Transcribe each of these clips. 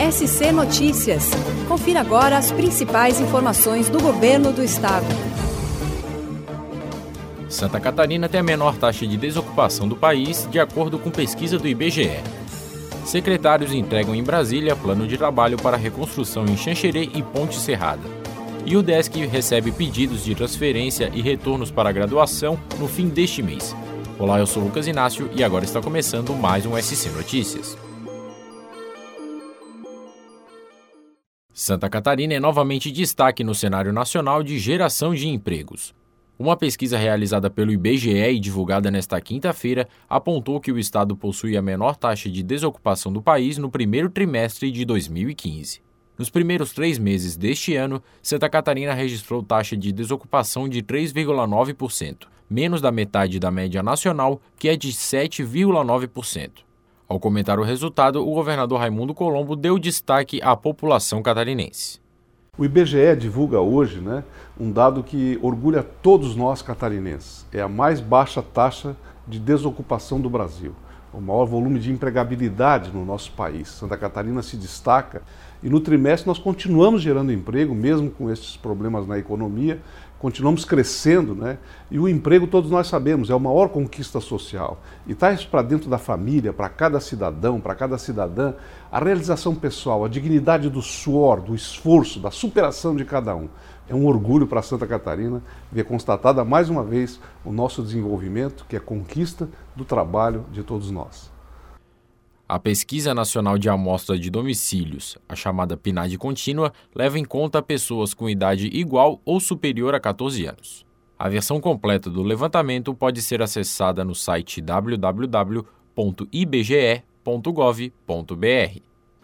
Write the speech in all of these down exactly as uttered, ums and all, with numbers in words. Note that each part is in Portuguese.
S C Notícias. Confira agora as principais informações do governo do estado. Santa Catarina tem a menor taxa de desocupação do país, de acordo com pesquisa do I B G E. Secretários entregam em Brasília plano de trabalho para reconstrução em Xanxerê e Ponte Serrada. E o Udesc recebe pedidos de transferência e retornos para a graduação no fim deste mês. Olá, eu sou Lucas Inácio e agora está começando mais um S C Notícias. Santa Catarina é novamente destaque no cenário nacional de geração de empregos. Uma pesquisa realizada pelo I B G E e divulgada nesta quinta-feira apontou que o estado possui a menor taxa de desocupação do país no primeiro trimestre de dois mil e quinze. Nos primeiros três meses deste ano, Santa Catarina registrou taxa de desocupação de três vírgula nove por cento, menos da metade da média nacional, que é de sete vírgula nove por cento. Ao comentar o resultado, o governador Raimundo Colombo deu destaque à população catarinense. O I B G E divulga hoje, né, um dado que orgulha todos nós catarinenses. É a mais baixa taxa de desocupação do Brasil, o maior volume de empregabilidade no nosso país. Santa Catarina se destaca e no trimestre nós continuamos gerando emprego, mesmo com esses problemas na economia, continuamos crescendo, né? E o emprego, todos nós sabemos, é a maior conquista social. E traz para dentro da família, para cada cidadão, para cada cidadã, a realização pessoal, a dignidade do suor, do esforço, da superação de cada um. É um orgulho para Santa Catarina ver constatada mais uma vez o nosso desenvolvimento, que é conquista do trabalho de todos nós. A Pesquisa Nacional de Amostra de Domicílios, a chamada PNAD contínua, leva em conta pessoas com idade igual ou superior a catorze anos. A versão completa do levantamento pode ser acessada no site w w w ponto i b g e ponto gov ponto b r.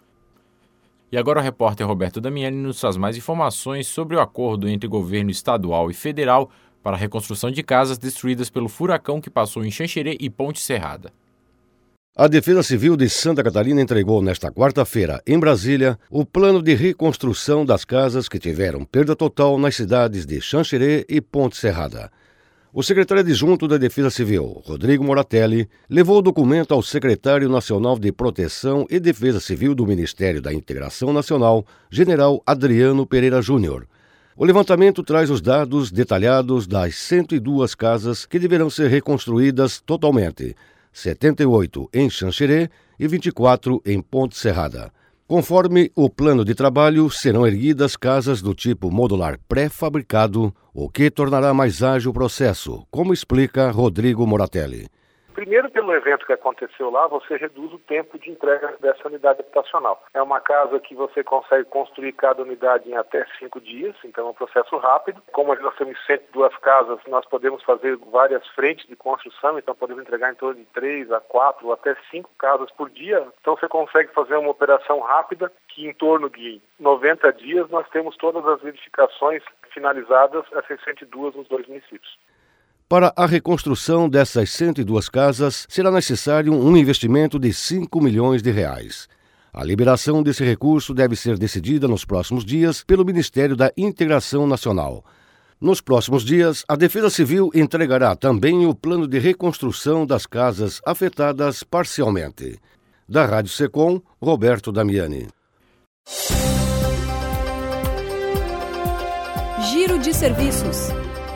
E agora o repórter Roberto Damiani nos traz mais informações sobre o acordo entre governo estadual e federal para a reconstrução de casas destruídas pelo furacão que passou em Xanxerê e Ponte Serrada. A Defesa Civil de Santa Catarina entregou nesta quarta-feira, em Brasília, o plano de reconstrução das casas que tiveram perda total nas cidades de Xanxerê e Ponte Serrada. O secretário adjunto da Defesa Civil, Rodrigo Moratelli, levou o documento ao secretário nacional de Proteção e Defesa Civil do Ministério da Integração Nacional, general Adriano Pereira Júnior. O levantamento traz os dados detalhados das cento e duas casas que deverão ser reconstruídas totalmente, setenta e oito em Xanxerê e vinte e quatro em Ponte Serrada. Conforme o plano de trabalho, serão erguidas casas do tipo modular pré-fabricado, o que tornará mais ágil o processo, como explica Rodrigo Moratelli. Primeiro, pelo evento que aconteceu lá, você reduz o tempo de entrega dessa unidade habitacional. É uma casa que você consegue construir cada unidade em até cinco dias, então é um processo rápido. Como nós temos cento e duas casas, nós podemos fazer várias frentes de construção, então podemos entregar em torno de três a quatro ou até cinco casas por dia. Então você consegue fazer uma operação rápida que em torno de noventa dias nós temos todas as edificações finalizadas, essas cento e duas nos dois municípios. Para a reconstrução dessas cento e duas casas, será necessário um investimento de cinco milhões de reais. A liberação desse recurso deve ser decidida nos próximos dias pelo Ministério da Integração Nacional. Nos próximos dias, a Defesa Civil entregará também o plano de reconstrução das casas afetadas parcialmente. Da Rádio Secom, Roberto Damiani. Giro de serviços.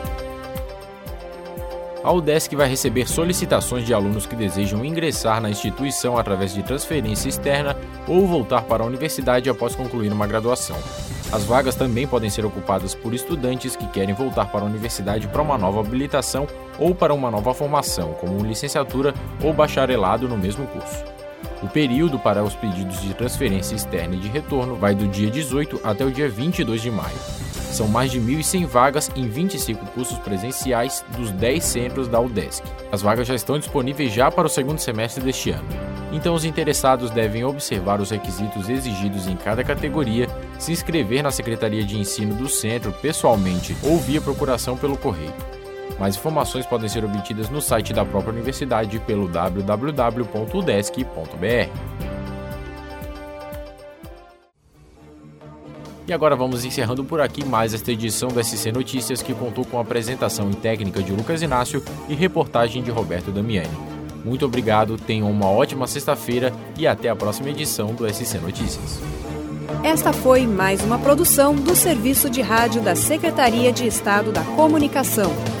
A Udesc vai receber solicitações de alunos que desejam ingressar na instituição através de transferência externa ou voltar para a universidade após concluir uma graduação. As vagas também podem ser ocupadas por estudantes que querem voltar para a universidade para uma nova habilitação ou para uma nova formação, como licenciatura ou bacharelado no mesmo curso. O período para os pedidos de transferência externa e de retorno vai do dia dezoito até o dia vinte e dois de maio. São mais de mil e cem vagas em vinte e cinco cursos presenciais dos dez centros da Udesc. As vagas já estão disponíveis já para o segundo semestre deste ano. Então os interessados devem observar os requisitos exigidos em cada categoria, se inscrever na Secretaria de Ensino do Centro pessoalmente ou via procuração pelo correio. Mais informações podem ser obtidas no site da própria universidade pelo w w w ponto udesc ponto b r. E agora vamos encerrando por aqui mais esta edição do S C Notícias, que contou com a apresentação e técnica de Lucas Inácio e reportagem de Roberto Damiani. Muito obrigado, tenham uma ótima sexta-feira e até a próxima edição do S C Notícias. Esta foi mais uma produção do Serviço de Rádio da Secretaria de Estado da Comunicação.